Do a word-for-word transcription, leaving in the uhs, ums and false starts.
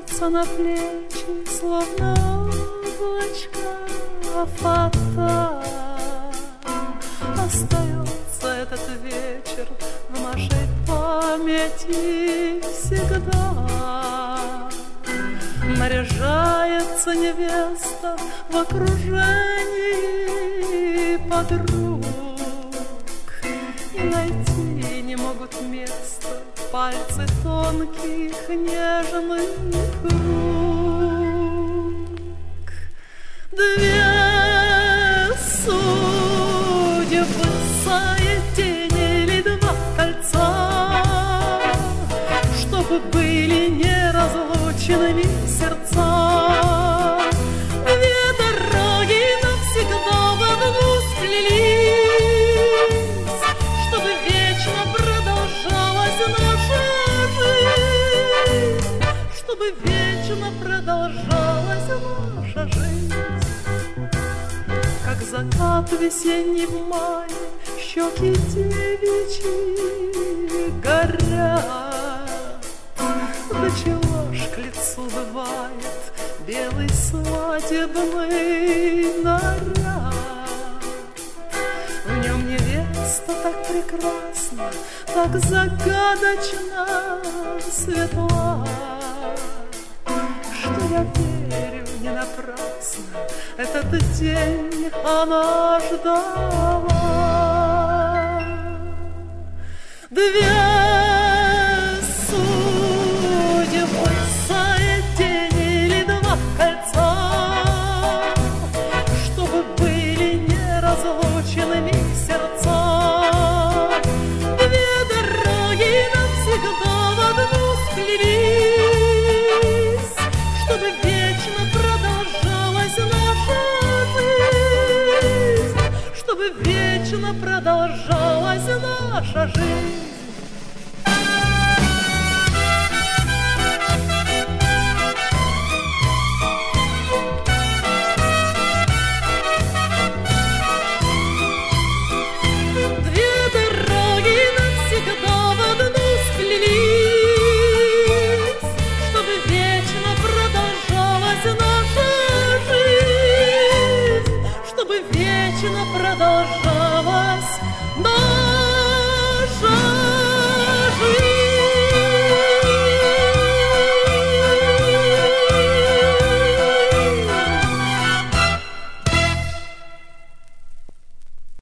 ложится на плечи, словно облачко фата. Остается этот вечер в нашей памяти всегда. Наряжается невеста в окружении подруг, и найти не могут места пальцы тонких нежных рук. Две судьбы соединили два кольца, чтобы были неразлучными сердца. Две дороги навсегда в одну сплелись, чтобы вечно продолжалась наша жизнь, чтобы вечно продолжалась наша жизнь. Как закат весенний в мае, щеки девичьи горят. Да чего ж к лицу бывает белый свадебный наряд. В нем невеста так прекрасна, так загадочно светла, что я верю не напрасно, этот день она ждала. Две судьбы соединили два кольца, чтобы были неразлучными сердца. Две дороги навсегда в одну сплелись, чтобы вечно продолжалась наша жизнь, чтобы вечно продолжалась наша жизнь. Продолжалась, но